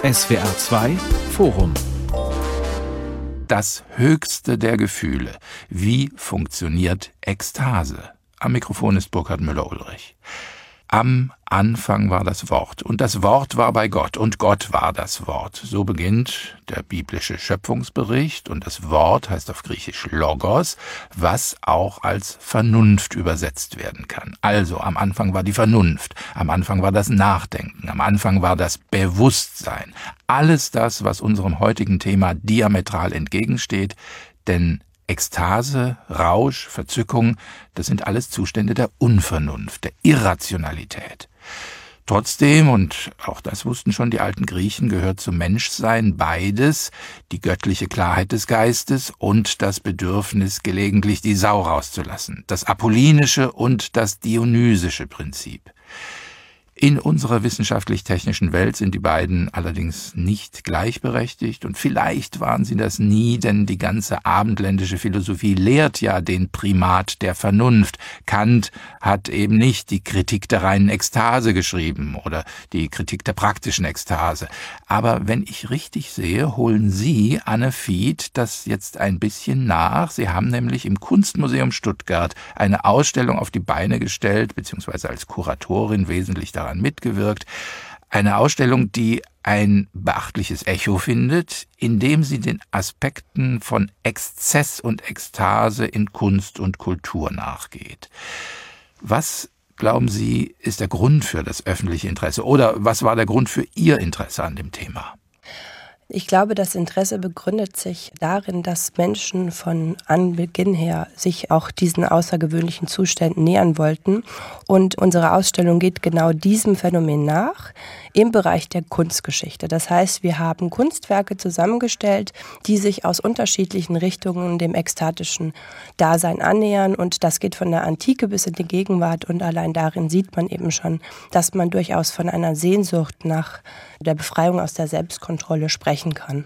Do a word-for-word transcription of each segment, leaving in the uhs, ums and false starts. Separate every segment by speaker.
Speaker 1: S W R zwei Forum.
Speaker 2: Das höchste der Gefühle. Wie funktioniert Ekstase? Am Mikrofon ist Burkhard Müller-Ulrich. Am Anfang war das Wort, und das Wort war bei Gott, und Gott war das Wort. So beginnt der biblische Schöpfungsbericht, und das Wort heißt auf Griechisch Logos, was auch als Vernunft übersetzt werden kann. Also, am Anfang war die Vernunft, am Anfang war das Nachdenken, am Anfang war das Bewusstsein. Alles das, was unserem heutigen Thema diametral entgegensteht, denn Ekstase, Rausch, Verzückung, das sind alles Zustände der Unvernunft, der Irrationalität. Trotzdem, und auch das wussten schon die alten Griechen, gehört zum Menschsein beides, die göttliche Klarheit des Geistes und das Bedürfnis, gelegentlich die Sau rauszulassen, das apollinische und das dionysische Prinzip. In unserer wissenschaftlich-technischen Welt sind die beiden allerdings nicht gleichberechtigt, und vielleicht waren sie das nie, denn die ganze abendländische Philosophie lehrt ja den Primat der Vernunft. Kant hat eben nicht die Kritik der reinen Ekstase geschrieben oder die Kritik der praktischen Ekstase. Aber wenn ich richtig sehe, holen Sie, Anne Fied, das jetzt ein bisschen nach. Sie haben nämlich im Kunstmuseum Stuttgart eine Ausstellung auf die Beine gestellt, beziehungsweise als Kuratorin wesentlich daran mitgewirkt. Eine Ausstellung, die ein beachtliches Echo findet, indem sie den Aspekten von Exzess und Ekstase in Kunst und Kultur nachgeht. Was, glauben Sie, ist der Grund für das öffentliche Interesse? Oder was war der Grund für Ihr Interesse an dem Thema?
Speaker 3: Ich glaube, das Interesse begründet sich darin, dass Menschen von Anbeginn her sich auch diesen außergewöhnlichen Zuständen nähern wollten. Und unsere Ausstellung geht genau diesem Phänomen nach im Bereich der Kunstgeschichte. Das heißt, wir haben Kunstwerke zusammengestellt, die sich aus unterschiedlichen Richtungen dem ekstatischen Dasein annähern. Und das geht von der Antike bis in die Gegenwart. Und allein darin sieht man eben schon, dass man durchaus von einer Sehnsucht nach der Befreiung aus der Selbstkontrolle sprechen kann.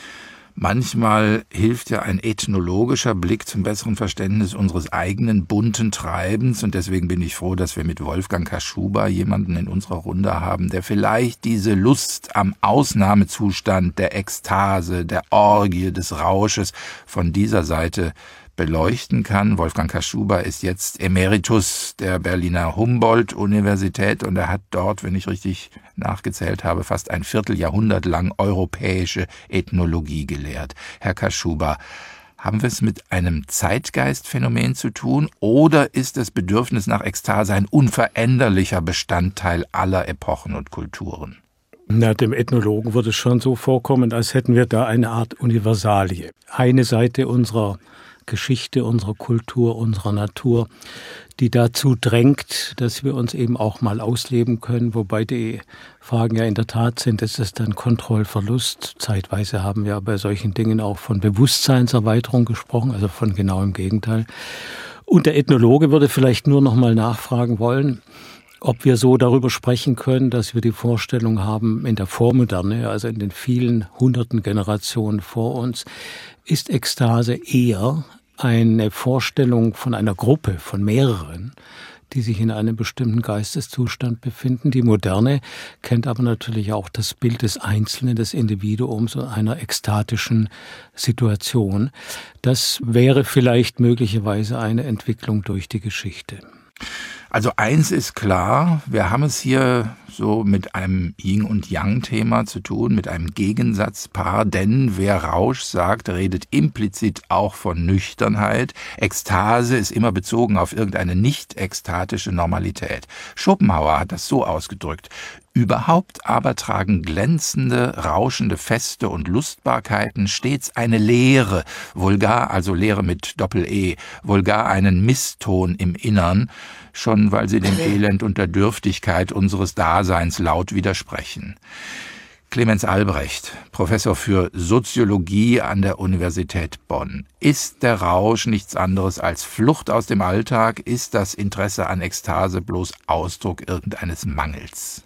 Speaker 2: Manchmal hilft ja ein ethnologischer Blick zum besseren Verständnis unseres eigenen bunten Treibens, und deswegen bin ich froh, dass wir mit Wolfgang Kaschuba jemanden in unserer Runde haben, der vielleicht diese Lust am Ausnahmezustand der Ekstase, der Orgie, des Rausches von dieser Seite beleuchten kann. Wolfgang Kaschuba ist jetzt Emeritus der Berliner Humboldt-Universität, und er hat dort, wenn ich richtig nachgezählt habe, fast ein Vierteljahrhundert lang europäische Ethnologie gelehrt. Herr Kaschuba, haben wir es mit einem Zeitgeistphänomen zu tun, oder ist das Bedürfnis nach Ekstase ein unveränderlicher Bestandteil aller Epochen und Kulturen?
Speaker 4: Na, dem Ethnologen würde es schon so vorkommen, als hätten wir da eine Art Universalie. Eine Seite unserer Geschichte, unserer Kultur, unserer Natur, die dazu drängt, dass wir uns eben auch mal ausleben können, wobei die Fragen ja in der Tat sind, ist es dann Kontrollverlust? Zeitweise haben wir bei solchen Dingen auch von Bewusstseinserweiterung gesprochen, also von genau im Gegenteil. Und der Ethnologe würde vielleicht nur noch mal nachfragen wollen, ob wir so darüber sprechen können, dass wir die Vorstellung haben, in der Vormoderne, also in den vielen hunderten Generationen vor uns, ist Ekstase eher eine Vorstellung von einer Gruppe, von mehreren, die sich in einem bestimmten Geisteszustand befinden. Die Moderne kennt aber natürlich auch das Bild des Einzelnen, des Individuums und einer ekstatischen Situation. Das wäre vielleicht möglicherweise eine Entwicklung durch die Geschichte.
Speaker 2: Also eins ist klar, wir haben es hier so mit einem Yin- und Yang-Thema zu tun, mit einem Gegensatzpaar, denn wer Rausch sagt, redet implizit auch von Nüchternheit. Ekstase ist immer bezogen auf irgendeine nicht-ekstatische Normalität. Schopenhauer hat das so ausgedrückt: Überhaupt aber tragen glänzende, rauschende Feste und Lustbarkeiten stets eine Leere, vulgar, also Leere mit Doppel-E, vulgar einen Misston im Innern, schon weil sie dem Elend und der Dürftigkeit unseres Daseins laut widersprechen. Clemens Albrecht, Professor für Soziologie an der Universität Bonn. Ist der Rausch nichts anderes als Flucht aus dem Alltag? Ist das Interesse an Ekstase bloß Ausdruck irgendeines Mangels?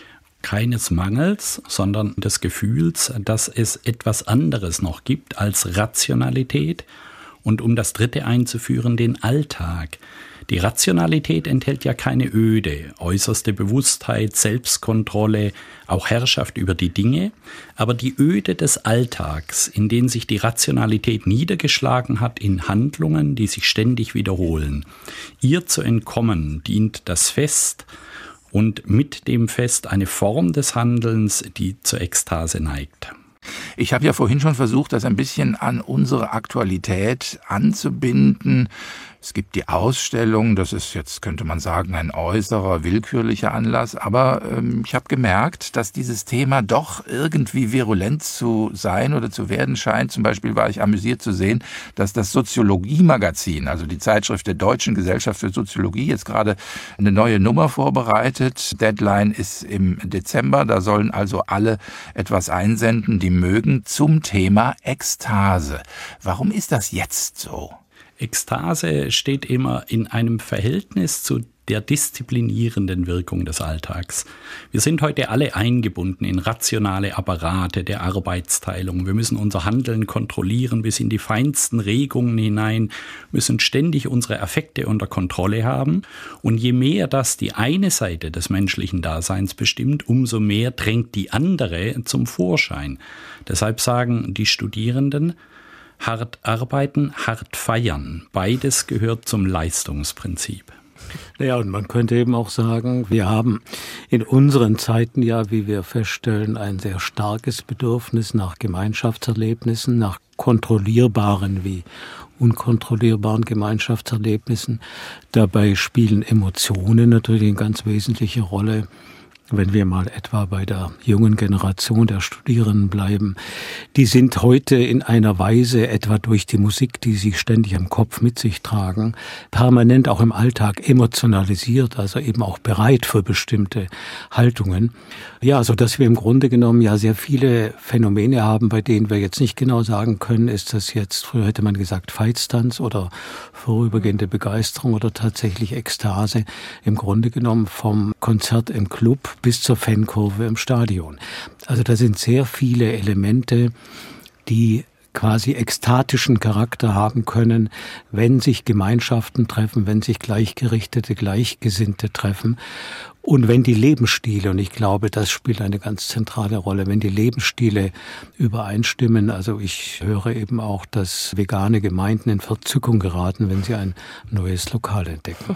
Speaker 5: Keines Mangels, sondern des Gefühls, dass es etwas anderes noch gibt als Rationalität Und um das dritte einzuführen, den Alltag. Die Rationalität enthält ja keine Öde, äußerste Bewusstheit, Selbstkontrolle, auch Herrschaft über die Dinge, aber die Öde des Alltags, in denen sich die Rationalität niedergeschlagen hat in Handlungen, die sich ständig wiederholen. Ihr zu entkommen dient das Fest und mit dem Fest eine Form des Handelns, die zur Ekstase neigt.
Speaker 2: Ich habe ja vorhin schon versucht, das ein bisschen an unsere Aktualität anzubinden. Es gibt die Ausstellung, das ist jetzt, könnte man sagen, ein äußerer, willkürlicher Anlass, aber ähm, ich habe gemerkt, dass dieses Thema doch irgendwie virulent zu sein oder zu werden scheint. Zum Beispiel war ich amüsiert zu sehen, dass das Soziologie-Magazin, also die Zeitschrift der Deutschen Gesellschaft für Soziologie, jetzt gerade eine neue Nummer vorbereitet. Deadline ist im Dezember, da sollen also alle etwas einsenden, die mögen, zum Thema Ekstase. Warum ist das jetzt so?
Speaker 5: Ekstase steht immer in einem Verhältnis zu der disziplinierenden Wirkung des Alltags. Wir sind heute alle eingebunden in rationale Apparate der Arbeitsteilung. Wir müssen unser Handeln kontrollieren bis in die feinsten Regungen hinein, müssen ständig unsere Affekte unter Kontrolle haben. Und je mehr das die eine Seite des menschlichen Daseins bestimmt, umso mehr drängt die andere zum Vorschein. Deshalb sagen die Studierenden, hart arbeiten, hart feiern. Beides gehört zum Leistungsprinzip.
Speaker 4: Ja, und man könnte eben auch sagen, wir haben in unseren Zeiten ja, wie wir feststellen, ein sehr starkes Bedürfnis nach Gemeinschaftserlebnissen, nach kontrollierbaren wie unkontrollierbaren Gemeinschaftserlebnissen. Dabei spielen Emotionen natürlich eine ganz wesentliche Rolle. Wenn wir mal etwa bei der jungen Generation der Studierenden bleiben, die sind heute in einer Weise, etwa durch die Musik, die sie ständig im Kopf mit sich tragen, permanent auch im Alltag emotionalisiert, also eben auch bereit für bestimmte Haltungen. Ja, so dass wir im Grunde genommen ja sehr viele Phänomene haben, bei denen wir jetzt nicht genau sagen können, ist das jetzt, früher hätte man gesagt Veitstanz oder vorübergehende Begeisterung oder tatsächlich Ekstase, im Grunde genommen vom Konzert im Club bis zur Fankurve im Stadion. Also da sind sehr viele Elemente, die quasi ekstatischen Charakter haben können, wenn sich Gemeinschaften treffen, wenn sich Gleichgerichtete, Gleichgesinnte treffen und wenn die Lebensstile, und ich glaube, das spielt eine ganz zentrale Rolle, wenn die Lebensstile übereinstimmen. Also ich höre eben auch, dass vegane Gemeinden in Verzückung geraten, wenn sie ein neues Lokal entdecken.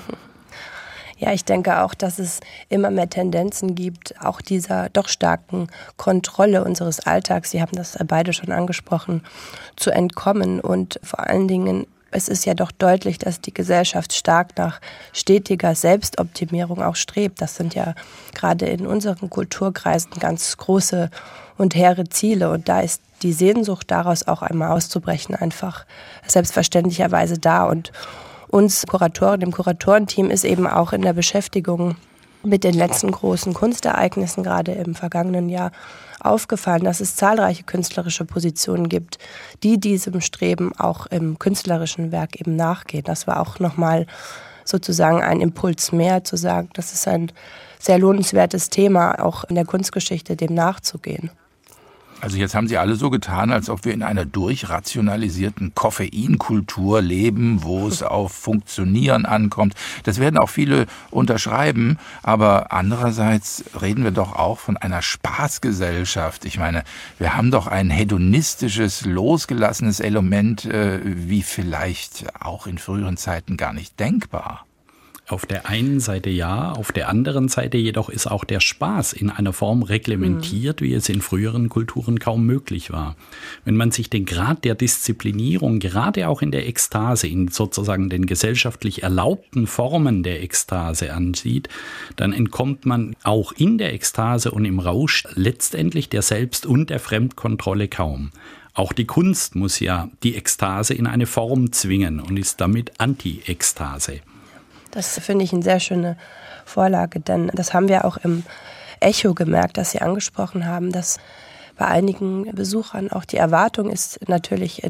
Speaker 3: Ja, ich denke auch, dass es immer mehr Tendenzen gibt, auch dieser doch starken Kontrolle unseres Alltags, Sie haben das beide schon angesprochen, zu entkommen. Und vor allen Dingen, es ist ja doch deutlich, dass die Gesellschaft stark nach stetiger Selbstoptimierung auch strebt. Das sind ja gerade in unseren Kulturkreisen ganz große und hehre Ziele. Und da ist die Sehnsucht daraus auch einmal auszubrechen einfach selbstverständlicherweise da. Und uns Kuratoren, dem Kuratorenteam ist eben auch in der Beschäftigung mit den letzten großen Kunstereignissen gerade im vergangenen Jahr aufgefallen, dass es zahlreiche künstlerische Positionen gibt, die diesem Streben auch im künstlerischen Werk eben nachgehen. Das war auch nochmal sozusagen ein Impuls mehr, zu sagen, das ist ein sehr lohnenswertes Thema, auch in der Kunstgeschichte dem nachzugehen.
Speaker 2: Also jetzt haben Sie alle so getan, als ob wir in einer durchrationalisierten Koffeinkultur leben, wo es auf Funktionieren ankommt. Das werden auch viele unterschreiben, aber andererseits reden wir doch auch von einer Spaßgesellschaft. Ich meine, wir haben doch ein hedonistisches, losgelassenes Element, äh, wie vielleicht auch in früheren Zeiten gar nicht denkbar.
Speaker 5: Auf der einen Seite ja, auf der anderen Seite jedoch ist auch der Spaß in einer Form reglementiert, mhm. wie es in früheren Kulturen kaum möglich war. Wenn man sich den Grad der Disziplinierung, gerade auch in der Ekstase, in sozusagen den gesellschaftlich erlaubten Formen der Ekstase ansieht, dann entkommt man auch in der Ekstase und im Rausch letztendlich der Selbst- und der Fremdkontrolle kaum. Auch die Kunst muss ja die Ekstase in eine Form zwingen und ist damit Anti-Ekstase.
Speaker 3: Das finde ich eine sehr schöne Vorlage, denn das haben wir auch im Echo gemerkt, dass Sie angesprochen haben, dass bei einigen Besuchern auch die Erwartung ist, natürlich in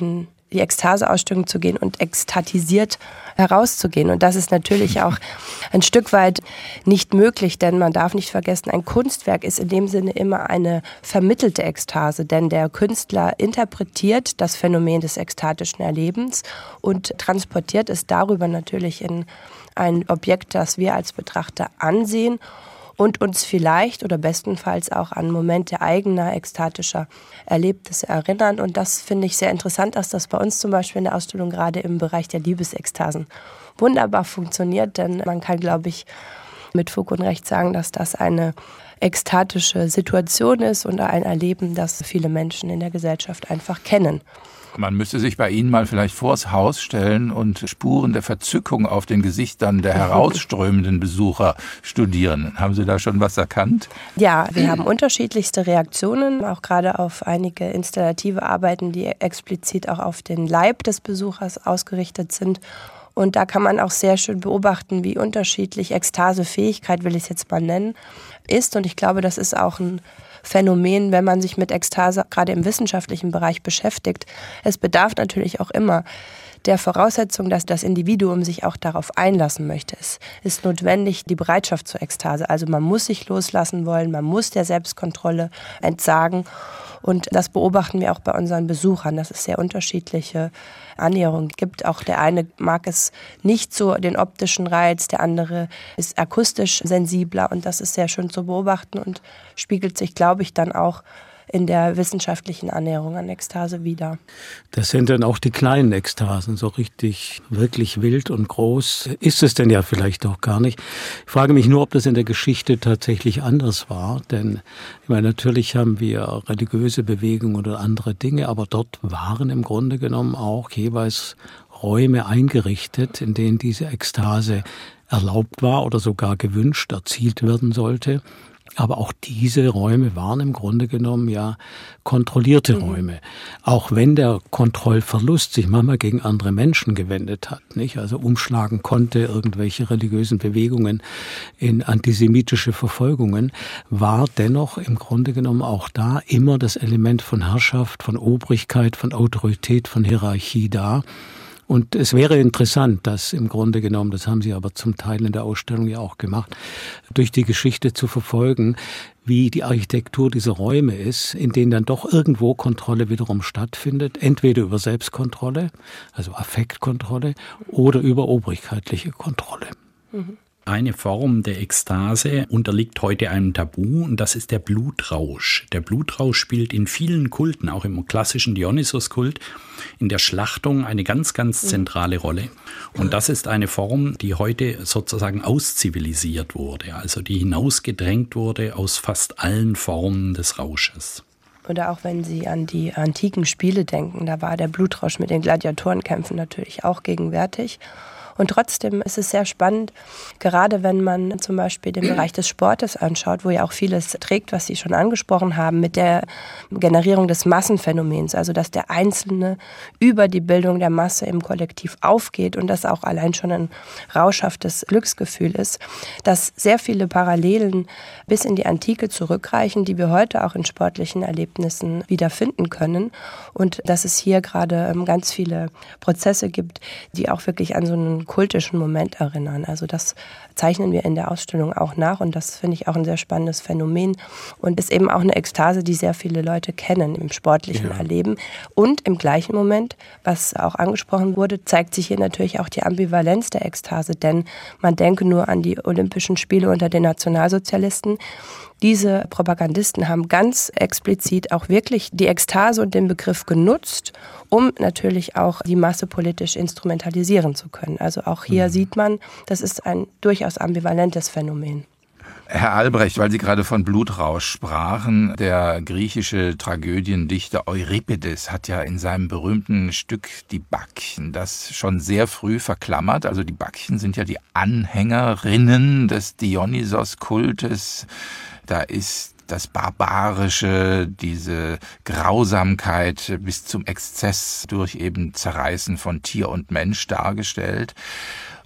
Speaker 3: die Ekstaseausstellung zu gehen und ekstatisiert herauszugehen. Und das ist natürlich auch ein Stück weit nicht möglich, denn man darf nicht vergessen, ein Kunstwerk ist in dem Sinne immer eine vermittelte Ekstase, denn der Künstler interpretiert das Phänomen des ekstatischen Erlebens und transportiert es darüber natürlich in ein Objekt, das wir als Betrachter ansehen und uns vielleicht oder bestenfalls auch an Momente eigener ekstatischer Erlebnisse erinnern. Und das finde ich sehr interessant, dass das bei uns zum Beispiel in der Ausstellung gerade im Bereich der Liebesekstasen wunderbar funktioniert. Denn man kann, glaube ich, mit Fug und Recht sagen, dass das eine ekstatische Situation ist und ein Erleben, das viele Menschen in der Gesellschaft einfach kennen.
Speaker 2: Man müsste sich bei Ihnen mal vielleicht vors Haus stellen und Spuren der Verzückung auf den Gesichtern der herausströmenden Besucher studieren. Haben Sie da schon was erkannt?
Speaker 3: Ja, wir haben unterschiedlichste Reaktionen, auch gerade auf einige installative Arbeiten, die explizit auch auf den Leib des Besuchers ausgerichtet sind. Und da kann man auch sehr schön beobachten, wie unterschiedlich Ekstasefähigkeit, will ich es jetzt mal nennen, ist. Und ich glaube, das ist auch ein Phänomen, wenn man sich mit Ekstase gerade im wissenschaftlichen Bereich beschäftigt. Es bedarf natürlich auch immer der Voraussetzung, dass das Individuum sich auch darauf einlassen möchte. Es ist notwendig die Bereitschaft zur Ekstase. Also man muss sich loslassen wollen, man muss der Selbstkontrolle entsagen. Und das beobachten wir auch bei unseren Besuchern, dass es sehr unterschiedliche Annäherungen gibt. Auch der eine mag es nicht so, den optischen Reiz, der andere ist akustisch sensibler. Und das ist sehr schön zu beobachten und spiegelt sich, glaube ich, dann auch in der wissenschaftlichen Annäherung an Ekstase wieder.
Speaker 4: Das sind dann auch die kleinen Ekstasen, so richtig wirklich wild und groß ist es denn ja vielleicht auch gar nicht. Ich frage mich nur, ob das in der Geschichte tatsächlich anders war, denn ich meine, natürlich haben wir religiöse Bewegungen oder andere Dinge, aber dort waren im Grunde genommen auch jeweils Räume eingerichtet, in denen diese Ekstase erlaubt war oder sogar gewünscht, erzielt werden sollte. Aber auch diese Räume waren im Grunde genommen ja kontrollierte mhm. Räume. Auch wenn der Kontrollverlust sich manchmal gegen andere Menschen gewendet hat, nicht? Also umschlagen konnte irgendwelche religiösen Bewegungen in antisemitische Verfolgungen, war dennoch im Grunde genommen auch da immer das Element von Herrschaft, von Obrigkeit, von Autorität, von Hierarchie da. Und es wäre interessant, das im Grunde genommen, das haben Sie aber zum Teil in der Ausstellung ja auch gemacht, durch die Geschichte zu verfolgen, wie die Architektur dieser Räume ist, in denen dann doch irgendwo Kontrolle wiederum stattfindet, entweder über Selbstkontrolle, also Affektkontrolle, oder über obrigkeitliche Kontrolle.
Speaker 5: Mhm. Eine Form der Ekstase unterliegt heute einem Tabu und das ist der Blutrausch. Der Blutrausch spielt in vielen Kulten, auch im klassischen Dionysos-Kult, in der Schlachtung eine ganz, ganz zentrale Rolle. Und das ist eine Form, die heute sozusagen auszivilisiert wurde, also die hinausgedrängt wurde aus fast allen Formen des Rausches.
Speaker 3: Oder auch wenn Sie an die antiken Spiele denken, da war der Blutrausch mit den Gladiatorenkämpfen natürlich auch gegenwärtig. Und trotzdem ist es sehr spannend, gerade wenn man zum Beispiel den Bereich des Sportes anschaut, wo ja auch vieles trägt, was Sie schon angesprochen haben, mit der Generierung des Massenphänomens, also dass der Einzelne über die Bildung der Masse im Kollektiv aufgeht und das auch allein schon ein rauschhaftes Glücksgefühl ist, dass sehr viele Parallelen bis in die Antike zurückreichen, die wir heute auch in sportlichen Erlebnissen wiederfinden können und dass es hier gerade ganz viele Prozesse gibt, die auch wirklich an so einen kultischen Moment erinnern. Also das zeichnen wir in der Ausstellung auch nach und das finde ich auch ein sehr spannendes Phänomen und ist eben auch eine Ekstase, die sehr viele Leute kennen im sportlichen ja. Erleben. Und im gleichen Moment, was auch angesprochen wurde, zeigt sich hier natürlich auch die Ambivalenz der Ekstase, denn man denke nur an die Olympischen Spiele unter den Nationalsozialisten. Diese Propagandisten haben ganz explizit auch wirklich die Ekstase und den Begriff genutzt, um natürlich auch die Masse politisch instrumentalisieren zu können. Also auch hier mhm. sieht man, das ist ein durchaus ambivalentes Phänomen.
Speaker 2: Herr Albrecht, weil Sie gerade von Blutrausch sprachen, der griechische Tragödiendichter Euripides hat ja in seinem berühmten Stück Die Bakchen das schon sehr früh verklammert. Also die Bakchen sind ja die Anhängerinnen des Dionysos-Kultes. Da ist das Barbarische, diese Grausamkeit bis zum Exzess durch eben Zerreißen von Tier und Mensch dargestellt.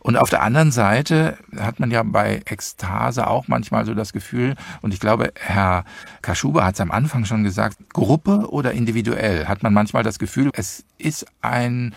Speaker 2: Und auf der anderen Seite hat man ja bei Ekstase auch manchmal so das Gefühl, und ich glaube, Herr Kaschuba hat es am Anfang schon gesagt, Gruppe oder individuell, hat man manchmal das Gefühl, es ist ein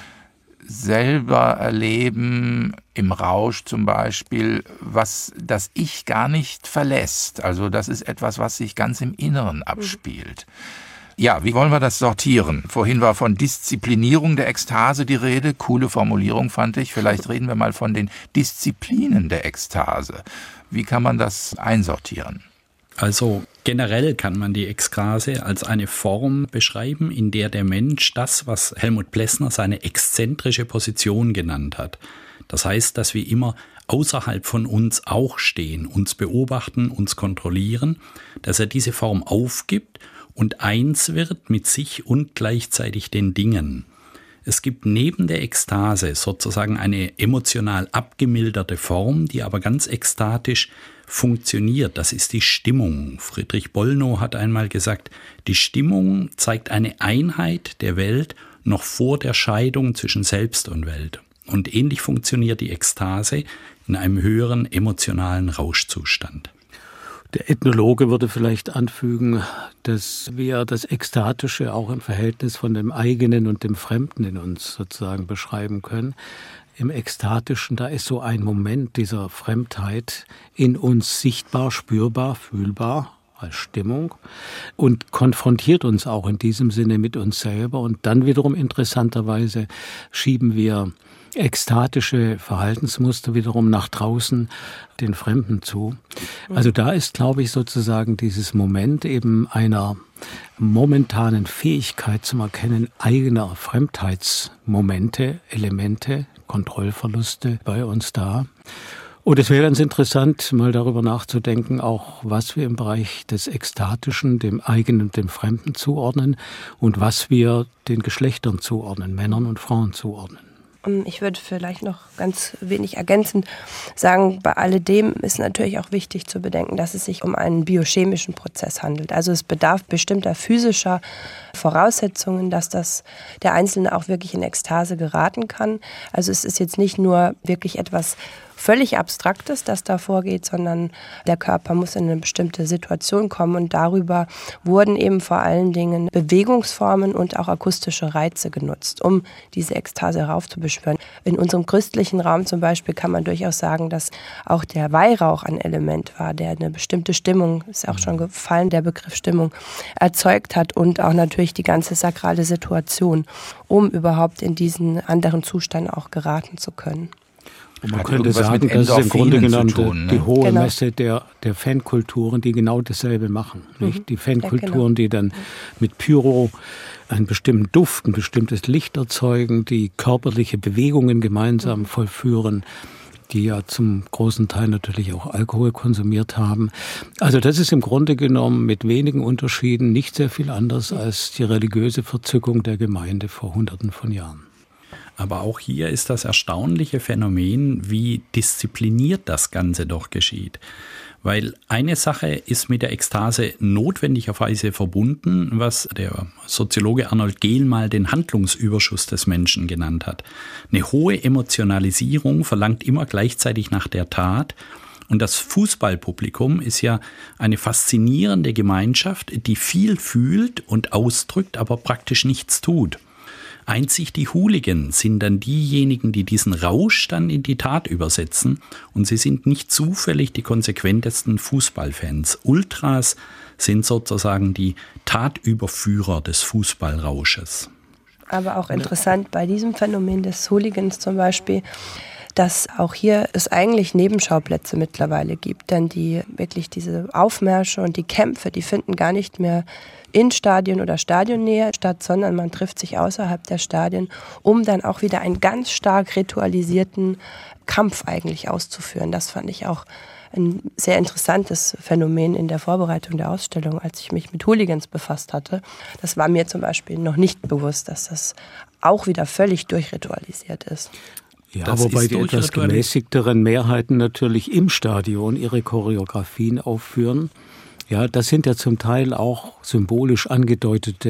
Speaker 2: selber erleben im Rausch zum Beispiel, was das Ich gar nicht verlässt. Also das ist etwas, was sich ganz im Inneren abspielt. Ja, wie wollen wir das sortieren? Vorhin war von Disziplinierung der Ekstase die Rede. Coole Formulierung fand ich. Vielleicht reden wir mal von den Disziplinen der Ekstase. Wie kann man das einsortieren?
Speaker 5: Also generell kann man die Ekstase als eine Form beschreiben, in der der Mensch das, was Helmut Plessner seine exzentrische Position genannt hat. Das heißt, dass wir immer außerhalb von uns auch stehen, uns beobachten, uns kontrollieren, dass er diese Form aufgibt und eins wird mit sich und gleichzeitig den Dingen. Es gibt neben der Ekstase sozusagen eine emotional abgemilderte Form, die aber ganz ekstatisch funktioniert. Das ist die Stimmung. Friedrich Bollnow hat einmal gesagt, die Stimmung zeigt eine Einheit der Welt noch vor der Scheidung zwischen Selbst und Welt. Und ähnlich funktioniert die Ekstase in einem höheren emotionalen Rauschzustand.
Speaker 4: Der Ethnologe würde vielleicht anfügen, dass wir das Ekstatische auch im Verhältnis von dem Eigenen und dem Fremden in uns sozusagen beschreiben können. Im Ekstatischen, da ist so ein Moment dieser Fremdheit in uns sichtbar, spürbar, fühlbar als Stimmung und konfrontiert uns auch in diesem Sinne mit uns selber. Und dann wiederum interessanterweise schieben wir ekstatische Verhaltensmuster wiederum nach draußen den Fremden zu. Also da ist, glaube ich, sozusagen dieses Moment eben einer momentanen Fähigkeit zum Erkennen eigener Fremdheitsmomente, Elemente, Kontrollverluste bei uns da. Und es wäre ganz interessant, mal darüber nachzudenken, auch was wir im Bereich des Ekstatischen dem Eigenen und dem Fremden zuordnen und was wir den Geschlechtern zuordnen, Männern und Frauen zuordnen.
Speaker 3: Ich würde vielleicht noch ganz wenig ergänzend sagen, bei alledem ist natürlich auch wichtig zu bedenken, dass es sich um einen biochemischen Prozess handelt. Also es bedarf bestimmter physischer Voraussetzungen, dass das der Einzelne auch wirklich in Ekstase geraten kann. Also es ist jetzt nicht nur wirklich etwas völlig Abstraktes, das da vorgeht, sondern der Körper muss in eine bestimmte Situation kommen und darüber wurden eben vor allen Dingen Bewegungsformen und auch akustische Reize genutzt, um diese Ekstase heraufzubeschwören. In unserem christlichen Raum zum Beispiel kann man durchaus sagen, dass auch der Weihrauch ein Element war, der eine bestimmte Stimmung, ist auch schon gefallen, der Begriff Stimmung, erzeugt hat und auch natürlich die ganze sakrale Situation, um überhaupt in diesen anderen Zustand auch geraten zu können.
Speaker 4: Und man könnte sagen, das ist im Grunde genommen tun, ne? die hohe genau. Messe der, der Fankulturen, die genau dasselbe machen. Nicht? Mhm. Die Fankulturen, ja, genau. die dann mit Pyro einen bestimmten Duft, ein bestimmtes Licht erzeugen, die körperliche Bewegungen gemeinsam mhm. vollführen, die ja zum großen Teil natürlich auch Alkohol konsumiert haben. Also das ist im Grunde genommen mit wenigen Unterschieden nicht sehr viel anders als die religiöse Verzückung der Gemeinde vor Hunderten von Jahren.
Speaker 5: Aber auch hier ist das erstaunliche Phänomen, wie diszipliniert das Ganze doch geschieht. Weil eine Sache ist mit der Ekstase notwendigerweise verbunden, was der Soziologe Arnold Gehl mal den Handlungsüberschuss des Menschen genannt hat. Eine hohe Emotionalisierung verlangt immer gleichzeitig nach der Tat. Und das Fußballpublikum ist ja eine faszinierende Gemeinschaft, die viel fühlt und ausdrückt, aber praktisch nichts tut. Einzig die Hooligans sind dann diejenigen, die diesen Rausch dann in die Tat übersetzen. Und sie sind nicht zufällig die konsequentesten Fußballfans. Ultras sind sozusagen die Tatüberführer des Fußballrausches.
Speaker 3: Aber auch interessant bei diesem Phänomen des Hooligans zum Beispiel, dass auch hier es eigentlich Nebenschauplätze mittlerweile gibt. Denn die wirklich diese Aufmärsche und die Kämpfe, die finden gar nicht mehr in Stadien oder Stadionnähe statt, sondern man trifft sich außerhalb der Stadien, um dann auch wieder einen ganz stark ritualisierten Kampf eigentlich auszuführen. Das fand ich auch ein sehr interessantes Phänomen in der Vorbereitung der Ausstellung, als ich mich mit Hooligans befasst hatte. Das war mir zum Beispiel noch nicht bewusst, dass das auch wieder völlig durchritualisiert ist.
Speaker 4: Ja,
Speaker 5: das
Speaker 4: wobei die etwas gemäßigteren Mehrheiten natürlich im Stadion ihre Choreografien aufführen. Ja, das sind ja zum Teil auch symbolisch angedeutete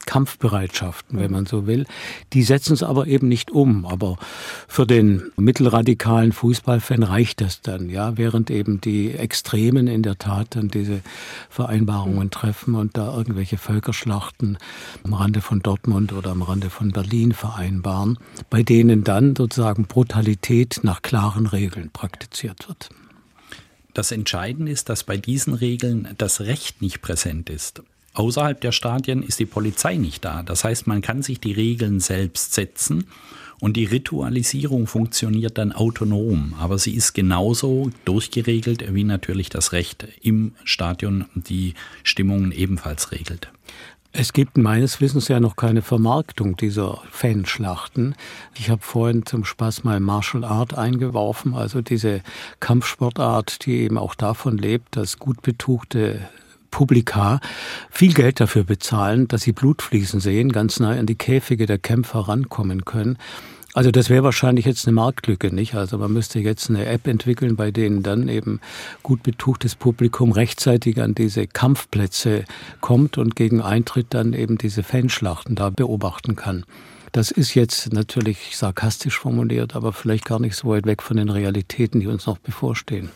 Speaker 4: Kampfbereitschaften, wenn man so will. Die setzen es aber eben nicht um. Aber für den mittelradikalen Fußballfan reicht das dann, ja, während eben die Extremen in der Tat dann diese Vereinbarungen treffen und da irgendwelche Völkerschlachten am Rande von Dortmund oder am Rande von Berlin vereinbaren, bei denen dann sozusagen Brutalität nach klaren Regeln praktiziert wird.
Speaker 5: Das Entscheidende ist, dass bei diesen Regeln das Recht nicht präsent ist. Außerhalb der Stadien ist die Polizei nicht da. Das heißt, man kann sich die Regeln selbst setzen und die Ritualisierung funktioniert dann autonom. Aber sie ist genauso durchgeregelt, wie natürlich das Recht im Stadion die Stimmungen ebenfalls regelt.
Speaker 4: Es gibt meines Wissens ja noch keine Vermarktung dieser Fanschlachten. Ich habe vorhin zum Spaß mal Martial Art eingeworfen, also diese Kampfsportart, die eben auch davon lebt, dass gut betuchte Publika viel Geld dafür bezahlen, dass sie Blut fließen sehen, ganz nah an die Käfige der Kämpfer rankommen können. Also das wäre wahrscheinlich jetzt eine Marktlücke, nicht? Also man müsste jetzt eine App entwickeln, bei denen dann eben gut betuchtes Publikum rechtzeitig an diese Kampfplätze kommt und gegen Eintritt dann eben diese Fanschlachten da beobachten kann. Das ist jetzt natürlich sarkastisch formuliert, aber vielleicht gar nicht so weit weg von den Realitäten, die uns noch bevorstehen.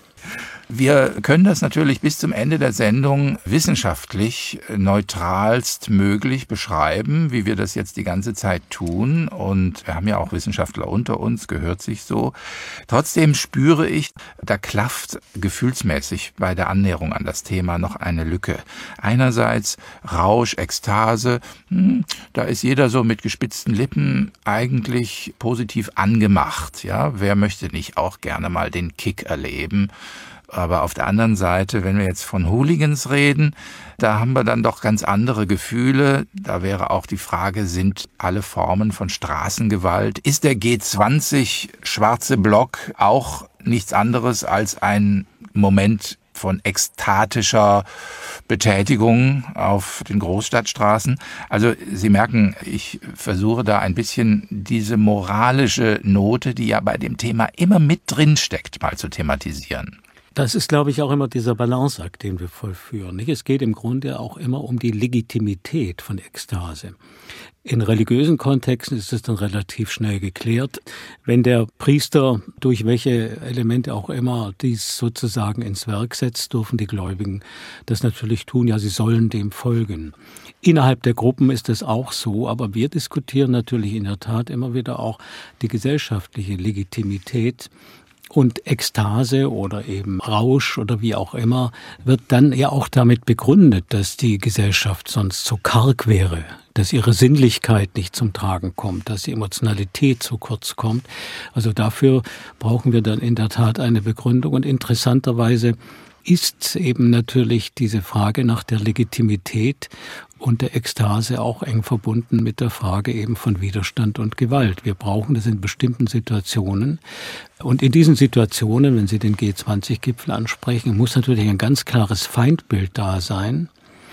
Speaker 2: Wir können das natürlich bis zum Ende der Sendung wissenschaftlich neutralst möglich beschreiben, wie wir das jetzt die ganze Zeit tun. Und wir haben ja auch Wissenschaftler unter uns, gehört sich so. Trotzdem spüre ich, da klafft gefühlsmäßig bei der Annäherung an das Thema noch eine Lücke. Einerseits Rausch, Ekstase, hm, da ist jeder so mit gespitzten Lippen eigentlich positiv angemacht. Ja, wer möchte nicht auch gerne mal den Kick erleben? Aber auf der anderen Seite, wenn wir jetzt von Hooligans reden, da haben wir dann doch ganz andere Gefühle. Da wäre auch die Frage, sind alle Formen von Straßengewalt, ist der G zwanzig schwarze Block auch nichts anderes als ein Moment von ekstatischer Betätigung auf den Großstadtstraßen? Also Sie merken, ich versuche da ein bisschen diese moralische Note, die ja bei dem Thema immer mit drin steckt, mal zu thematisieren.
Speaker 4: Das ist, glaube ich, auch immer dieser Balanceakt, den wir vollführen. Es geht im Grunde auch immer um die Legitimität von Ekstase. In religiösen Kontexten ist es dann relativ schnell geklärt. Wenn der Priester durch welche Elemente auch immer dies sozusagen ins Werk setzt, dürfen die Gläubigen das natürlich tun. Ja, sie sollen dem folgen. Innerhalb der Gruppen ist es auch so, aber wir diskutieren natürlich in der Tat immer wieder auch die gesellschaftliche Legitimität. Und Ekstase oder eben Rausch oder wie auch immer wird dann ja auch damit begründet, dass die Gesellschaft sonst so karg wäre, dass ihre Sinnlichkeit nicht zum Tragen kommt, dass die Emotionalität zu kurz kommt. Also dafür brauchen wir dann in der Tat eine Begründung. Und interessanterweise ist eben natürlich diese Frage nach der Legitimität und der Ekstase auch eng verbunden mit der Frage eben von Widerstand und Gewalt. Wir brauchen das in bestimmten Situationen. Und in diesen Situationen, wenn Sie den G zwanzig Gipfel ansprechen, muss natürlich ein ganz klares Feindbild da sein,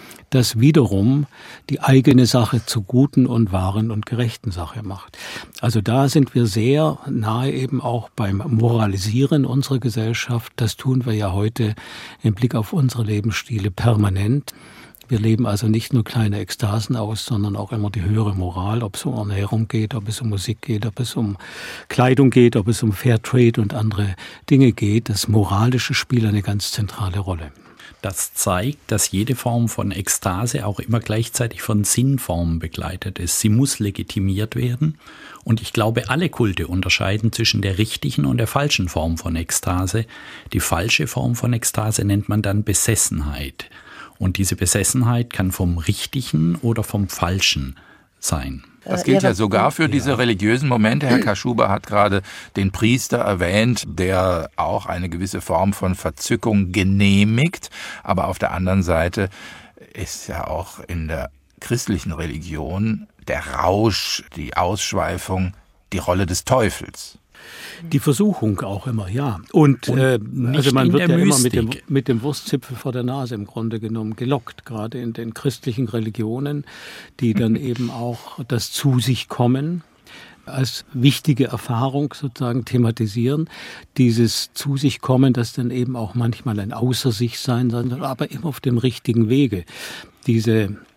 Speaker 4: das wiederum die eigene Sache zur guten und wahren und gerechten Sache macht. Also da sind wir sehr nahe eben auch beim Moralisieren unserer Gesellschaft. Das tun wir ja heute im Blick auf unsere Lebensstile permanent. Wir leben also nicht nur kleine Ekstasen aus, sondern auch immer die höhere Moral, ob es um Ernährung geht, ob es um Musik geht, ob es um Kleidung geht, ob es um Fairtrade und andere Dinge geht. Das Moralische spielt eine ganz zentrale Rolle.
Speaker 5: Das zeigt, dass jede Form von Ekstase auch immer gleichzeitig von Sinnformen begleitet ist. Sie muss legitimiert werden. Und ich glaube, alle Kulte unterscheiden zwischen der richtigen und der falschen Form von Ekstase. Die falsche Form von Ekstase nennt man dann Besessenheit. Und diese Besessenheit kann vom Richtigen oder vom Falschen sein.
Speaker 2: Das gilt ja sogar für diese religiösen Momente. Herr Kaschuba hat gerade den Priester erwähnt, der auch eine gewisse Form von Verzückung genehmigt. Aber auf der anderen Seite ist ja auch in der christlichen Religion der Rausch, die Ausschweifung, die Rolle des Teufels.
Speaker 4: Die Versuchung auch immer, ja. Und, Und äh, also man wird ja immer mit dem, mit dem Wurstzipfel vor der Nase im Grunde genommen gelockt, gerade in den christlichen Religionen, die dann eben auch das zu sich kommen als wichtige Erfahrung sozusagen thematisieren. Dieses zu sich kommen, das dann eben auch manchmal ein Außer sich sein soll, aber immer auf dem richtigen Wege. Diese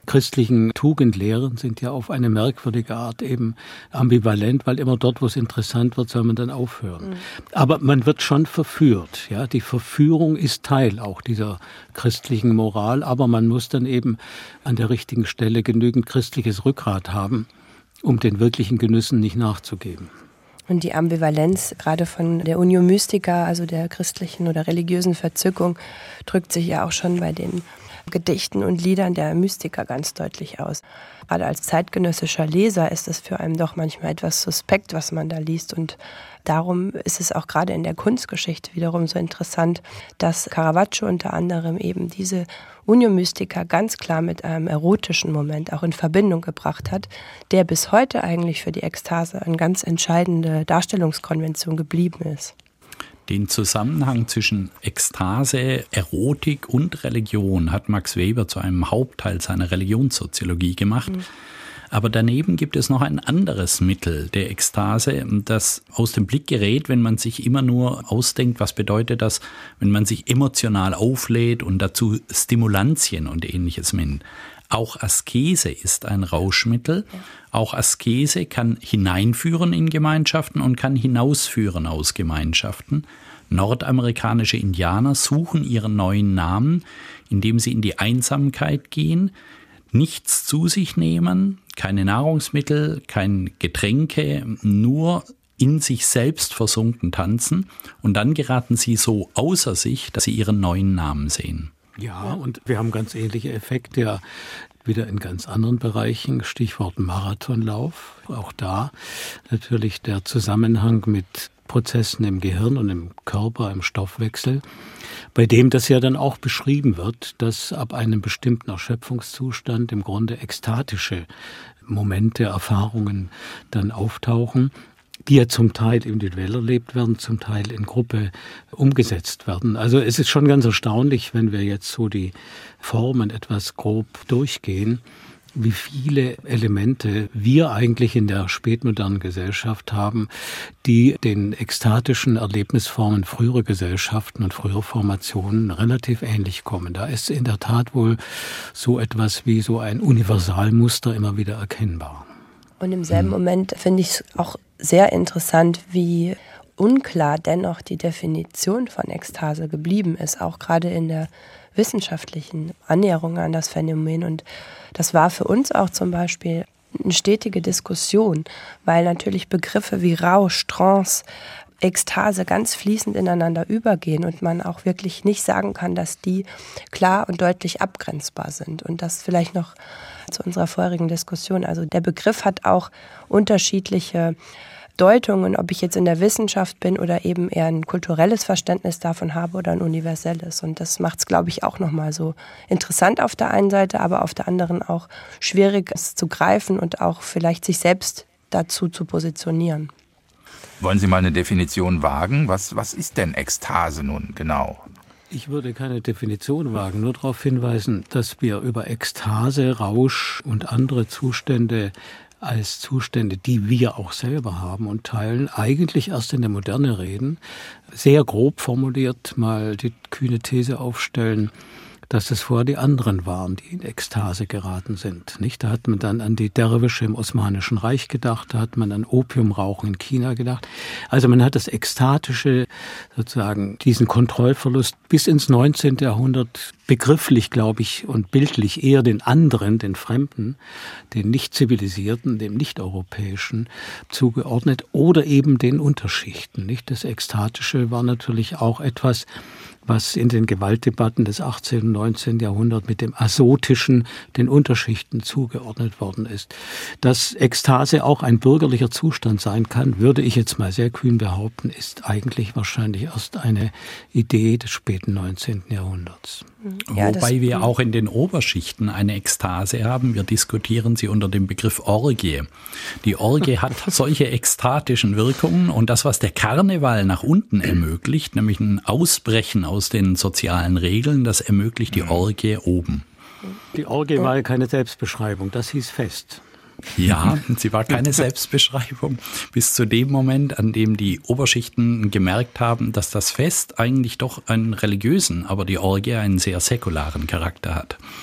Speaker 4: christlichen Tugendlehren sind ja auf eine merkwürdige Art eben ambivalent, weil immer dort, wo es interessant wird, soll man dann aufhören. Mhm. Aber man wird schon verführt. Ja, die Verführung ist Teil auch dieser christlichen Moral, aber man muss dann eben an der richtigen Stelle genügend christliches Rückgrat haben, um den wirklichen Genüssen nicht nachzugeben.
Speaker 3: Und die Ambivalenz gerade von der Unio Mystica, also der christlichen oder religiösen Verzückung, drückt sich ja auch schon bei den Gedichten und Liedern der Mystiker ganz deutlich aus. Gerade als zeitgenössischer Leser ist es für einen doch manchmal etwas suspekt, was man da liest. Und darum ist es auch gerade in der Kunstgeschichte wiederum so interessant, dass Caravaggio unter anderem eben diese Unio Mystica ganz klar mit einem erotischen Moment auch in Verbindung gebracht hat, der bis heute eigentlich für die Ekstase eine ganz entscheidende Darstellungskonvention geblieben ist.
Speaker 5: Den Zusammenhang zwischen Ekstase, Erotik und Religion hat Max Weber zu einem Hauptteil seiner Religionssoziologie gemacht. Mhm. Aber daneben gibt es noch ein anderes Mittel der Ekstase, das aus dem Blick gerät, wenn man sich immer nur ausdenkt, was bedeutet das, wenn man sich emotional auflädt und dazu Stimulantien und Ähnliches nennt. Auch Askese ist ein Rauschmittel. Auch Askese kann hineinführen in Gemeinschaften und kann hinausführen aus Gemeinschaften. Nordamerikanische Indianer suchen ihren neuen Namen, indem sie in die Einsamkeit gehen, nichts zu sich nehmen, keine Nahrungsmittel, keine Getränke, nur in sich selbst versunken tanzen. Und dann geraten sie so außer sich, dass sie ihren neuen Namen sehen.
Speaker 4: Ja, und wir haben ganz ähnliche Effekte, ja, wieder in ganz anderen Bereichen, Stichwort Marathonlauf. Auch da natürlich der Zusammenhang mit Prozessen im Gehirn und im Körper, im Stoffwechsel, bei dem das ja dann auch beschrieben wird, dass ab einem bestimmten Erschöpfungszustand im Grunde ekstatische Momente, Erfahrungen dann auftauchen, die ja zum Teil individuell erlebt werden, zum Teil in Gruppe umgesetzt werden. Also es ist schon ganz erstaunlich, wenn wir jetzt so die Formen etwas grob durchgehen, wie viele Elemente wir eigentlich in der spätmodernen Gesellschaft haben, die den ekstatischen Erlebnisformen früherer Gesellschaften und früherer Formationen relativ ähnlich kommen. Da ist in der Tat wohl so etwas wie so ein Universalmuster immer wieder erkennbar.
Speaker 3: Und im selben Moment finde ich es auch sehr interessant, wie unklar dennoch die Definition von Ekstase geblieben ist, auch gerade in der wissenschaftlichen Annäherung an das Phänomen. Und das war für uns auch zum Beispiel eine stetige Diskussion, weil natürlich Begriffe wie Rausch, Trance, Ekstase ganz fließend ineinander übergehen und man auch wirklich nicht sagen kann, dass die klar und deutlich abgrenzbar sind. Und das vielleicht noch zu unserer vorherigen Diskussion. Also der Begriff hat auch unterschiedliche Deutungen, ob ich jetzt in der Wissenschaft bin oder eben eher ein kulturelles Verständnis davon habe oder ein universelles. Und das macht es, glaube ich, auch nochmal so interessant auf der einen Seite, aber auf der anderen auch schwierig, es zu greifen und auch vielleicht sich selbst dazu zu positionieren.
Speaker 2: Wollen Sie mal eine Definition wagen? Was, was ist denn Ekstase nun genau?
Speaker 4: Ich würde keine Definition wagen, nur darauf hinweisen, dass wir über Ekstase, Rausch und andere Zustände als Zustände, die wir auch selber haben und teilen, eigentlich erst in der Moderne reden. Sehr grob formuliert mal die kühne These aufstellen, dass es vorher die anderen waren, die in Ekstase geraten sind. Nicht? Da hat man dann an die Derwische im Osmanischen Reich gedacht, da hat man an Opiumrauchen in China gedacht. Also man hat das Ekstatische, sozusagen diesen Kontrollverlust bis ins neunzehnten Jahrhundert begrifflich, glaube ich, und bildlich eher den anderen, den Fremden, den Nicht-Zivilisierten, dem Nicht-Europäischen zugeordnet oder eben den Unterschichten. Nicht? Das Ekstatische war natürlich auch etwas, was in den Gewaltdebatten des achtzehnten und neunzehnten Jahrhunderts mit dem Asotischen, den Unterschichten zugeordnet worden ist. Dass Ekstase auch ein bürgerlicher Zustand sein kann, würde ich jetzt mal sehr kühn behaupten, ist eigentlich wahrscheinlich erst eine Idee des späten neunzehnten Jahrhunderts.
Speaker 5: Ja, wobei wir auch in den Oberschichten eine Ekstase haben. Wir diskutieren sie unter dem Begriff Orgie. Die Orgie hat solche ekstatischen Wirkungen und das, was der Karneval nach unten ermöglicht, nämlich ein Ausbrechen aus den sozialen Regeln, das ermöglicht die Orgie oben.
Speaker 4: Die Orgie war keine Selbstbeschreibung, das hieß Fest.
Speaker 5: Ja, sie war keine Selbstbeschreibung bis zu dem Moment, an dem die Oberschichten gemerkt haben, dass das Fest eigentlich doch einen religiösen, aber die Orgie einen sehr säkularen Charakter hat.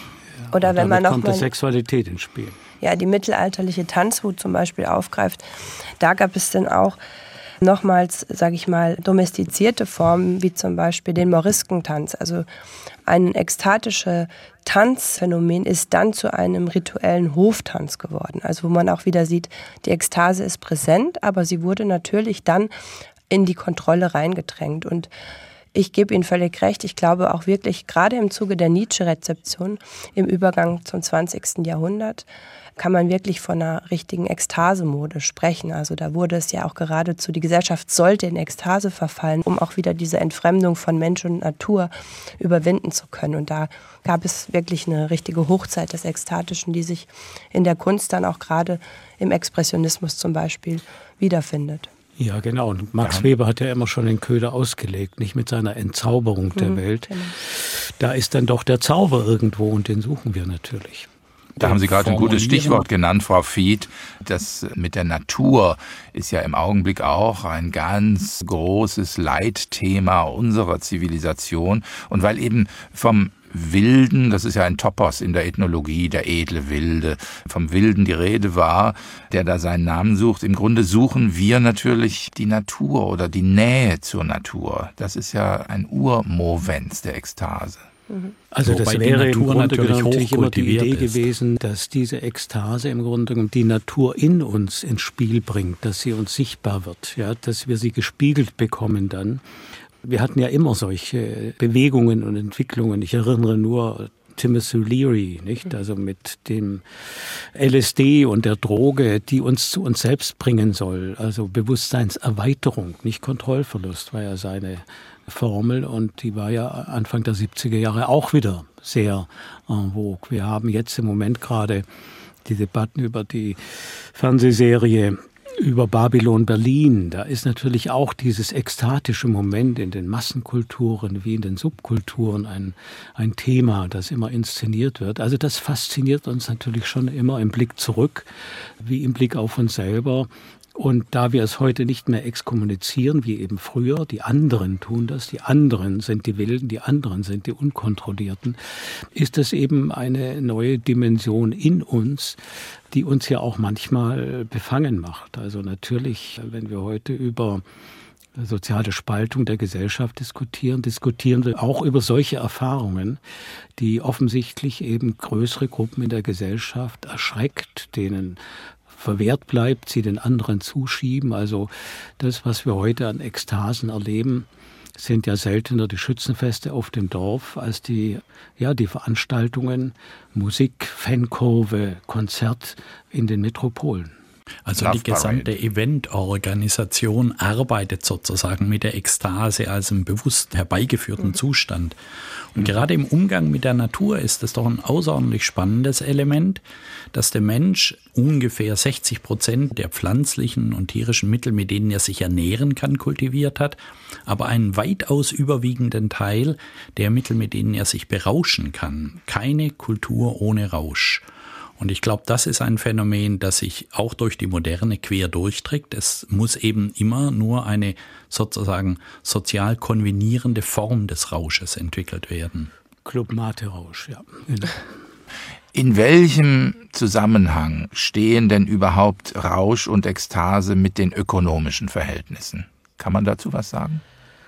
Speaker 3: Oder wenn man noch
Speaker 4: kommt
Speaker 3: mal
Speaker 4: die Sexualität ins Spiel.
Speaker 3: Ja, die mittelalterliche Tanzwut zum Beispiel aufgreift, da gab es dann auch nochmals, sage ich mal, domestizierte Formen, wie zum Beispiel den Moriskentanz. Also ein ekstatisches Tanzphänomen ist dann zu einem rituellen Hoftanz geworden. Also wo man auch wieder sieht, die Ekstase ist präsent, aber sie wurde natürlich dann in die Kontrolle reingedrängt. Und ich gebe Ihnen völlig recht, ich glaube auch wirklich, gerade im Zuge der Nietzsche-Rezeption im Übergang zum zwanzigsten Jahrhundert, kann man wirklich von einer richtigen Ekstasemode sprechen. Also da wurde es ja auch geradezu, die Gesellschaft sollte in Ekstase verfallen, um auch wieder diese Entfremdung von Mensch und Natur überwinden zu können. Und da gab es wirklich eine richtige Hochzeit des Ekstatischen, die sich in der Kunst dann auch gerade im Expressionismus zum Beispiel wiederfindet.
Speaker 4: Ja, genau. Und Max ja. Weber hat ja immer schon den Köder ausgelegt, nicht mit seiner Entzauberung der mhm, Welt. Genau. Da ist dann doch der Zauber irgendwo und den suchen wir natürlich.
Speaker 2: Da haben Sie gerade ein gutes Stichwort genannt, Frau Fied. Das mit der Natur ist ja im Augenblick auch ein ganz großes Leitthema unserer Zivilisation. Und weil eben vom Wilden, das ist ja ein Topos in der Ethnologie, der edle Wilde, vom Wilden die Rede war, der da seinen Namen sucht. Im Grunde suchen wir natürlich die Natur oder die Nähe zur Natur. Das ist ja ein Urmovens der Ekstase.
Speaker 4: Also das wäre im Grunde genommen natürlich immer die Idee gewesen, dass diese Ekstase im Grunde genommen die Natur in uns ins Spiel bringt, dass sie uns sichtbar wird, ja, dass wir sie gespiegelt bekommen dann. Wir hatten ja immer solche Bewegungen und Entwicklungen. Ich erinnere nur Timothy Leary, nicht? Also mit dem L S D und der Droge, die uns zu uns selbst bringen soll. Also Bewusstseinserweiterung, nicht Kontrollverlust, war ja seine Formel und die war ja Anfang der siebziger Jahre auch wieder sehr en vogue. Wir haben jetzt im Moment gerade die Debatten über die Fernsehserie über Babylon Berlin. Da ist natürlich auch dieses ekstatische Moment in den Massenkulturen wie in den Subkulturen ein, ein Thema, das immer inszeniert wird. Also das fasziniert uns natürlich schon immer im Blick zurück, wie im Blick auf uns selber. Und da wir es heute nicht mehr exkommunizieren, wie eben früher, die anderen tun das, die anderen sind die Wilden, die anderen sind die Unkontrollierten, ist das eben eine neue Dimension in uns, die uns ja auch manchmal befangen macht. Also natürlich, wenn wir heute über soziale Spaltung der Gesellschaft diskutieren, diskutieren wir auch über solche Erfahrungen, die offensichtlich eben größere Gruppen in der Gesellschaft erschreckt, denen verwehrt bleibt, sie den anderen zuschieben. Also das, was wir heute an Ekstasen erleben, sind ja seltener die Schützenfeste auf dem Dorf als die, ja, die Veranstaltungen, Musik, Fankurve, Konzert in den Metropolen.
Speaker 5: Also die gesamte Eventorganisation arbeitet sozusagen mit der Ekstase als einem bewusst herbeigeführten mhm. Zustand. Und mhm. gerade im Umgang mit der Natur ist es doch ein außerordentlich spannendes Element, dass der Mensch ungefähr sechzig Prozent der pflanzlichen und tierischen Mittel, mit denen er sich ernähren kann, kultiviert hat, aber einen weitaus überwiegenden Teil der Mittel, mit denen er sich berauschen kann. Keine Kultur ohne Rausch. Und ich glaube, das ist ein Phänomen, das sich auch durch die Moderne quer durchträgt. Es muss eben immer nur eine sozusagen sozial konvenierende Form des Rausches entwickelt werden.
Speaker 4: Club Mate Rausch, ja. Genau.
Speaker 2: In welchem Zusammenhang stehen denn überhaupt Rausch und Ekstase mit den ökonomischen Verhältnissen? Kann man dazu was sagen?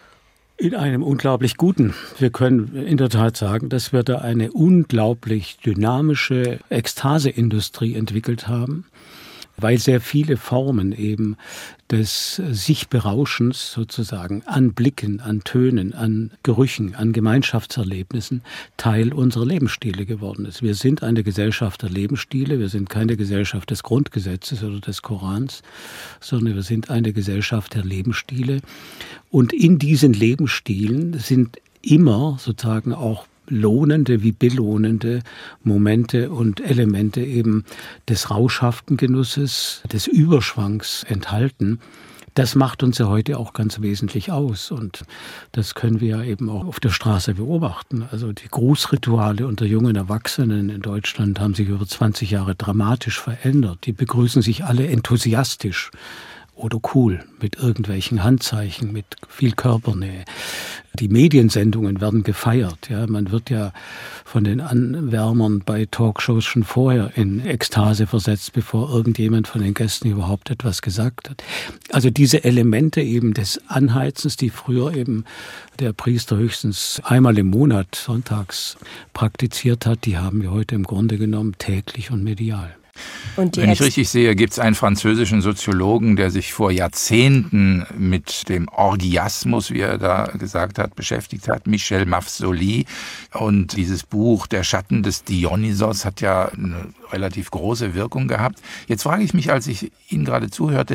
Speaker 4: In einem unglaublich guten. Wir können in der Tat sagen, dass wir da eine unglaublich dynamische Ekstaseindustrie entwickelt haben, weil sehr viele Formen eben des sich Berauschens sozusagen an Blicken, an Tönen, an Gerüchen, an Gemeinschaftserlebnissen Teil unserer Lebensstile geworden ist. Wir sind eine Gesellschaft der Lebensstile, wir sind keine Gesellschaft des Grundgesetzes oder des Korans, sondern wir sind eine Gesellschaft der Lebensstile. Und in diesen Lebensstilen sind immer sozusagen auch lohnende wie belohnende Momente und Elemente eben des rauschhaften Genusses, des Überschwangs enthalten. Das macht uns ja heute auch ganz wesentlich aus und das können wir ja eben auch auf der Straße beobachten. Also die Grußrituale unter jungen Erwachsenen in Deutschland haben sich über zwanzig Jahre dramatisch verändert. Die begrüßen sich alle enthusiastisch, oder cool mit irgendwelchen Handzeichen, mit viel Körpernähe. Die Mediensendungen werden gefeiert. Ja, man wird ja von den Anwärmern bei Talkshows schon vorher in Ekstase versetzt, bevor irgendjemand von den Gästen überhaupt etwas gesagt hat. Also diese Elemente eben des Anheizens, die früher eben der Priester höchstens einmal im Monat sonntags praktiziert hat, die haben wir heute im Grunde genommen täglich und medial.
Speaker 3: Und
Speaker 2: Wenn ich richtig sehe, gibt es einen französischen Soziologen, der sich vor Jahrzehnten mit dem Orgiasmus, wie er da gesagt hat, beschäftigt hat, Michel Mafsoli. Und dieses Buch Der Schatten des Dionysos hat ja eine relativ große Wirkung gehabt. Jetzt frage ich mich, als ich Ihnen gerade zuhörte,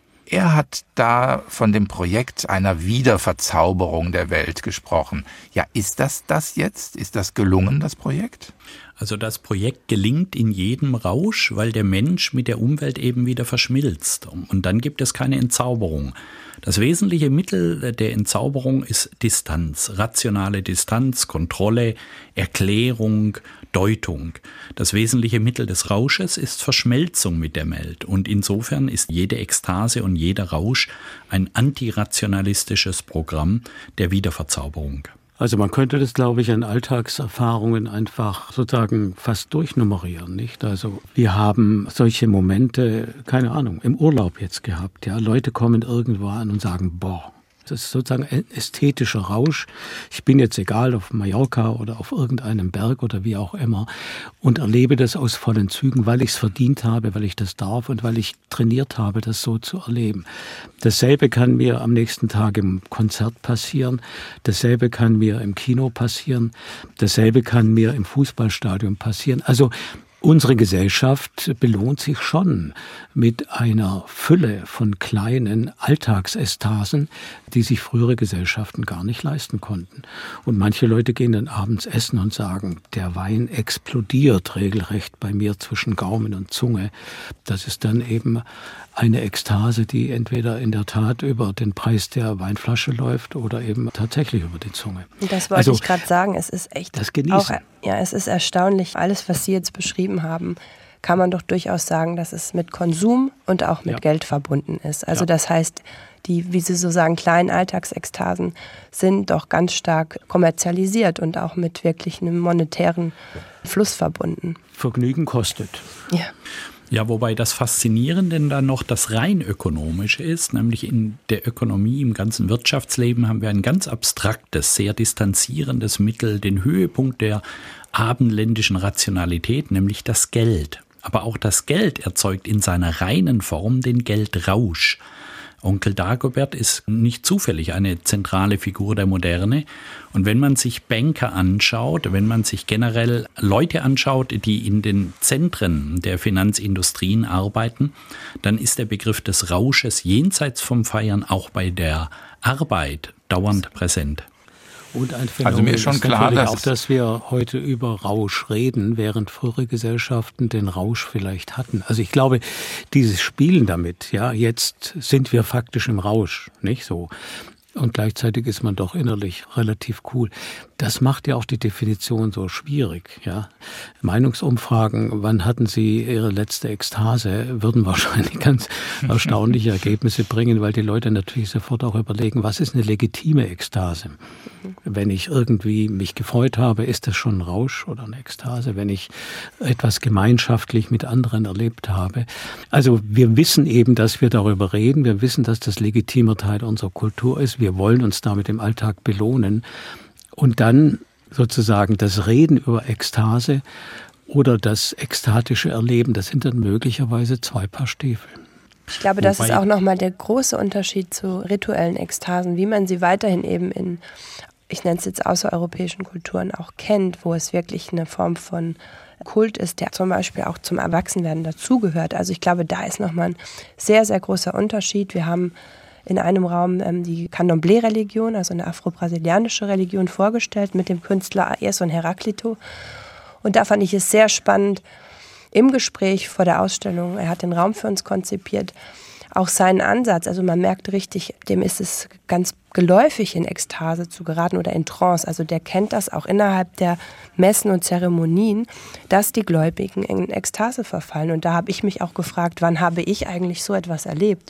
Speaker 2: er hat da von dem Projekt einer Wiederverzauberung der Welt gesprochen. Ja, ist das das jetzt? Ist das gelungen, das Projekt?
Speaker 5: Also das Projekt gelingt in jedem Rausch, weil der Mensch mit der Umwelt eben wieder verschmilzt. Und dann gibt es keine Entzauberung. Das wesentliche Mittel der Entzauberung ist Distanz, rationale Distanz, Kontrolle, Erklärung, Deutung. Das wesentliche Mittel des Rausches ist Verschmelzung mit der Welt. Und insofern ist jede Ekstase und jeder Rausch ein antirationalistisches Programm der Wiederverzauberung.
Speaker 4: Also man könnte das, glaube ich, an Alltagserfahrungen einfach sozusagen fast durchnummerieren, nicht? Also wir haben solche Momente, keine Ahnung, im Urlaub jetzt gehabt, ja. Leute kommen irgendwo an und sagen, boah, das ist sozusagen ein ästhetischer Rausch. Ich bin jetzt egal auf Mallorca oder auf irgendeinem Berg oder wie auch immer und erlebe das aus vollen Zügen, weil ich es verdient habe, weil ich das darf und weil ich trainiert habe, das so zu erleben. Dasselbe kann mir am nächsten Tag im Konzert passieren. Dasselbe kann mir im Kino passieren. Dasselbe kann mir im Fußballstadion passieren. Also unsere Gesellschaft belohnt sich schon mit einer Fülle von kleinen Alltagsekstasen, die sich frühere Gesellschaften gar nicht leisten konnten. Und manche Leute gehen dann abends essen und sagen, der Wein explodiert regelrecht bei mir zwischen Gaumen und Zunge. Das ist dann eben eine Ekstase, die entweder in der Tat über den Preis der Weinflasche läuft oder eben tatsächlich über die Zunge.
Speaker 3: Und das wollte
Speaker 4: also,
Speaker 3: ich gerade sagen, es ist echt
Speaker 4: das Genießen.
Speaker 3: Auch, ja, es ist erstaunlich, alles, was Sie jetzt beschrieben haben, kann man doch durchaus sagen, dass es mit Konsum und auch mit ja. Geld verbunden ist. Also ja. das heißt, die, wie Sie so sagen, kleinen Alltagsekstasen sind doch ganz stark kommerzialisiert und auch mit wirklich einem monetären Fluss verbunden.
Speaker 4: Vergnügen kostet.
Speaker 3: Ja.
Speaker 5: Ja, wobei das Faszinierende dann noch das rein ökonomische ist, nämlich in der Ökonomie, im ganzen Wirtschaftsleben haben wir ein ganz abstraktes, sehr distanzierendes Mittel, den Höhepunkt der abendländischen Rationalität, nämlich das Geld. Aber auch das Geld erzeugt in seiner reinen Form den Geldrausch. Onkel Dagobert ist nicht zufällig eine zentrale Figur der Moderne. Und wenn man sich Banker anschaut, wenn man sich generell Leute anschaut, die in den Zentren der Finanzindustrien arbeiten, dann ist der Begriff des Rausches jenseits vom Feiern auch bei der Arbeit dauernd präsent.
Speaker 4: Und ein Phänomen
Speaker 2: also mir ist schon
Speaker 4: ist
Speaker 2: klar, dass
Speaker 4: auch, dass wir heute über Rausch reden, während frühere Gesellschaften den Rausch vielleicht hatten. Also ich glaube, dieses Spielen damit, ja, jetzt sind wir faktisch im Rausch, nicht so. Und gleichzeitig ist man doch innerlich relativ cool. Das macht ja auch die Definition so schwierig, ja. Meinungsumfragen, wann hatten Sie Ihre letzte Ekstase, würden wahrscheinlich ganz erstaunliche Ergebnisse bringen, weil die Leute natürlich sofort auch überlegen, was ist eine legitime Ekstase? Wenn ich irgendwie mich gefreut habe, ist das schon ein Rausch oder eine Ekstase? Wenn ich etwas gemeinschaftlich mit anderen erlebt habe. Also wir wissen eben, dass wir darüber reden. Wir wissen, dass das legitimer Teil unserer Kultur ist. Wir wollen uns damit im Alltag belohnen. Und dann sozusagen das Reden über Ekstase oder das ekstatische Erleben, das sind dann möglicherweise zwei Paar Stiefel.
Speaker 3: Ich glaube, das Wobei, ist auch nochmal der große Unterschied zu rituellen Ekstasen, wie man sie weiterhin eben in, ich nenne es jetzt außereuropäischen Kulturen auch kennt, wo es wirklich eine Form von Kult ist, der zum Beispiel auch zum Erwachsenwerden dazugehört. Also ich glaube, da ist nochmal ein sehr, sehr großer Unterschied. Wir haben in einem Raum ähm, die Candomblé-Religion, also eine afro-brasilianische Religion, vorgestellt mit dem Künstler Ayrson Heráclito. Und da fand ich es sehr spannend, im Gespräch vor der Ausstellung, er hat den Raum für uns konzipiert, auch seinen Ansatz, also man merkt richtig, dem ist es ganz geläufig, in Ekstase zu geraten oder in Trance. Also der kennt das auch innerhalb der Messen und Zeremonien, dass die Gläubigen in Ekstase verfallen. Und da habe ich mich auch gefragt, wann habe ich eigentlich so etwas erlebt?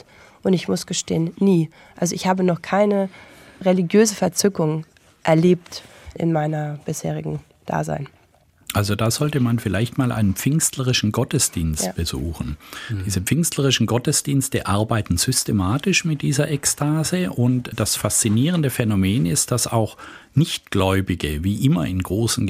Speaker 3: Und ich muss gestehen, nie. Also ich habe noch keine religiöse Verzückung erlebt in meiner bisherigen Dasein.
Speaker 5: Also da sollte man vielleicht mal einen pfingstlerischen Gottesdienst ja. besuchen. Mhm. Diese pfingstlerischen Gottesdienste arbeiten systematisch mit dieser Ekstase und das faszinierende Phänomen ist, dass auch Nichtgläubige, wie immer in großen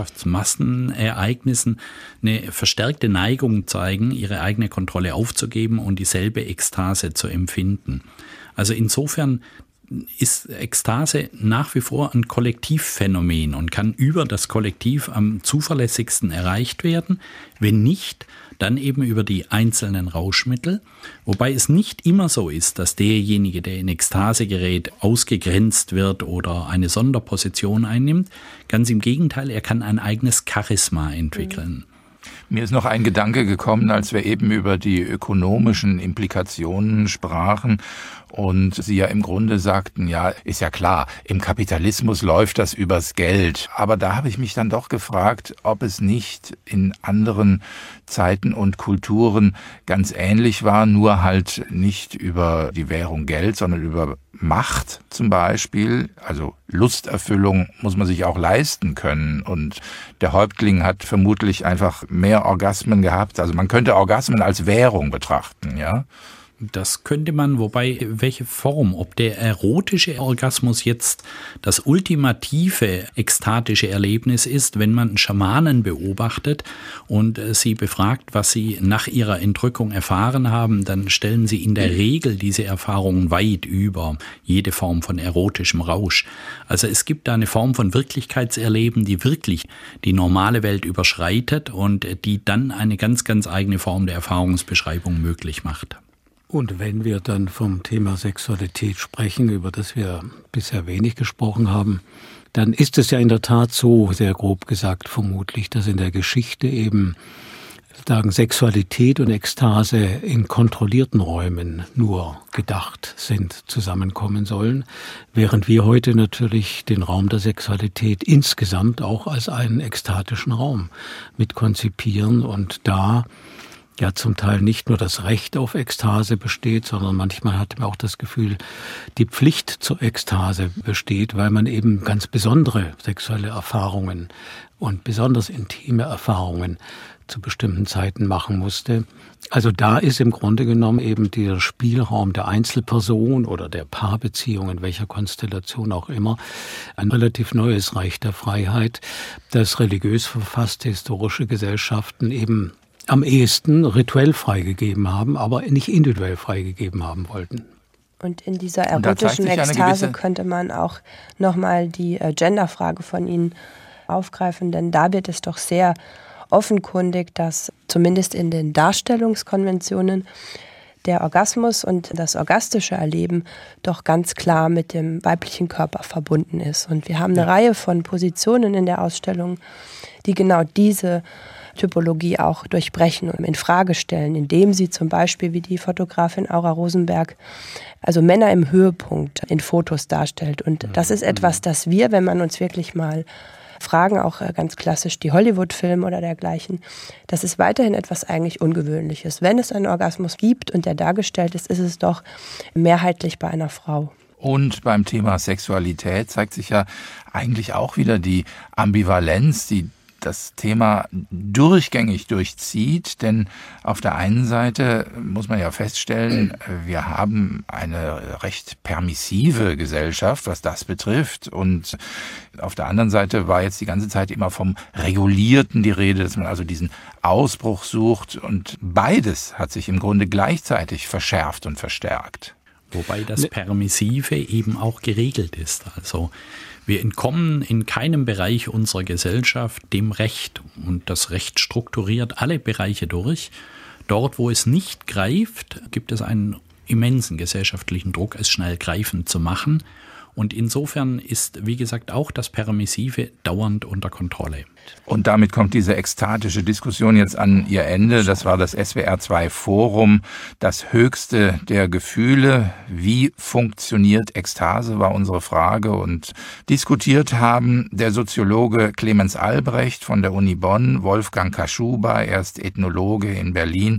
Speaker 5: Gemeinschaftsmassenereignissen, eine verstärkte Neigung zeigen, ihre eigene Kontrolle aufzugeben und dieselbe Ekstase zu empfinden. Also insofern ist Ekstase nach wie vor ein Kollektivphänomen und kann über das Kollektiv am zuverlässigsten erreicht werden. Wenn nicht, dann eben über die einzelnen Rauschmittel. Wobei es nicht immer so ist, dass derjenige, der in Ekstase gerät, ausgegrenzt wird oder eine Sonderposition einnimmt. Ganz im Gegenteil, er kann ein eigenes Charisma entwickeln. Mhm.
Speaker 2: Mir ist noch ein Gedanke gekommen, als wir eben über die ökonomischen Implikationen sprachen und Sie ja im Grunde sagten, ja, ist ja klar, im Kapitalismus läuft das übers Geld. Aber da habe ich mich dann doch gefragt, ob es nicht in anderen Zeiten und Kulturen ganz ähnlich war, nur halt nicht über die Währung Geld, sondern über Macht zum Beispiel. Also Lusterfüllung muss man sich auch leisten können. Und der Häuptling hat vermutlich einfach mehr Orgasmen gehabt. Also man könnte Orgasmen als Währung betrachten, ja.
Speaker 5: Das könnte man, wobei welche Form, ob der erotische Orgasmus jetzt das ultimative ekstatische Erlebnis ist, wenn man Schamanen beobachtet und sie befragt, was sie nach ihrer Entrückung erfahren haben, dann stellen sie in der Regel diese Erfahrungen weit über jede Form von erotischem Rausch. Also es gibt da eine Form von Wirklichkeitserleben, die wirklich die normale Welt überschreitet und die dann eine ganz, ganz eigene Form der Erfahrungsbeschreibung möglich macht.
Speaker 4: Und wenn wir dann vom Thema Sexualität sprechen, über das wir bisher wenig gesprochen haben, dann ist es ja in der Tat so, sehr grob gesagt vermutlich, dass in der Geschichte eben sagen, Sexualität und Ekstase in kontrollierten Räumen nur gedacht sind, zusammenkommen sollen, während wir heute natürlich den Raum der Sexualität insgesamt auch als einen ekstatischen Raum mit konzipieren und da ja zum Teil nicht nur das Recht auf Ekstase besteht, sondern manchmal hat man auch das Gefühl, die Pflicht zur Ekstase besteht, weil man eben ganz besondere sexuelle Erfahrungen und besonders intime Erfahrungen zu bestimmten Zeiten machen musste. Also da ist im Grunde genommen eben der Spielraum der Einzelperson oder der Paarbeziehung, in welcher Konstellation auch immer, ein relativ neues Reich der Freiheit, das religiös verfasste historische Gesellschaften eben am ehesten rituell freigegeben haben, aber nicht individuell freigegeben haben wollten.
Speaker 3: Und in dieser erotischen Ekstase könnte man auch nochmal die äh, Genderfrage von Ihnen aufgreifen, denn da wird es doch sehr offenkundig, dass zumindest in den Darstellungskonventionen der Orgasmus und das orgastische Erleben doch ganz klar mit dem weiblichen Körper verbunden ist. Und wir haben eine ja. Reihe von Positionen in der Ausstellung, die genau diese Typologie auch durchbrechen und in Frage stellen, indem sie zum Beispiel, wie die Fotografin Aura Rosenberg, also Männer im Höhepunkt in Fotos darstellt. Und das ist etwas, das wir, wenn man uns wirklich mal fragen, auch ganz klassisch die Hollywood-Filme oder dergleichen, das ist weiterhin etwas eigentlich Ungewöhnliches. Wenn es einen Orgasmus gibt und der dargestellt ist, ist es doch mehrheitlich bei einer Frau.
Speaker 2: Und beim Thema Sexualität zeigt sich ja eigentlich auch wieder die Ambivalenz, die das Thema durchgängig durchzieht, denn auf der einen Seite muss man ja feststellen, wir haben eine recht permissive Gesellschaft, was das betrifft, und auf der anderen Seite war jetzt die ganze Zeit immer vom Regulierten die Rede, dass man also diesen Ausbruch sucht, und beides hat sich im Grunde gleichzeitig verschärft und verstärkt.
Speaker 5: Wobei das Permissive eben auch geregelt ist, also wir entkommen in keinem Bereich unserer Gesellschaft dem Recht, und das Recht strukturiert alle Bereiche durch. Dort, wo es nicht greift, gibt es einen immensen gesellschaftlichen Druck, es schnell greifend zu machen. Und insofern ist, wie gesagt, auch das Permissive dauernd unter Kontrolle.
Speaker 2: Und damit kommt diese ekstatische Diskussion jetzt an ihr Ende. Das war das S W R zwei Forum, das höchste der Gefühle. Wie funktioniert Ekstase, war unsere Frage. Und diskutiert haben der Soziologe Clemens Albrecht von der Uni Bonn, Wolfgang Kaschuba, er ist Ethnologe in Berlin,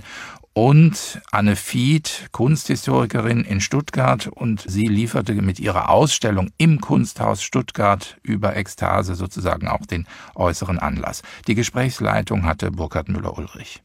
Speaker 2: und Anne Fied, Kunsthistorikerin in Stuttgart, und sie lieferte mit ihrer Ausstellung im Kunsthaus Stuttgart über Ekstase sozusagen auch den äußeren Anlass. Die Gesprächsleitung hatte Burkhard Müller-Ulrich.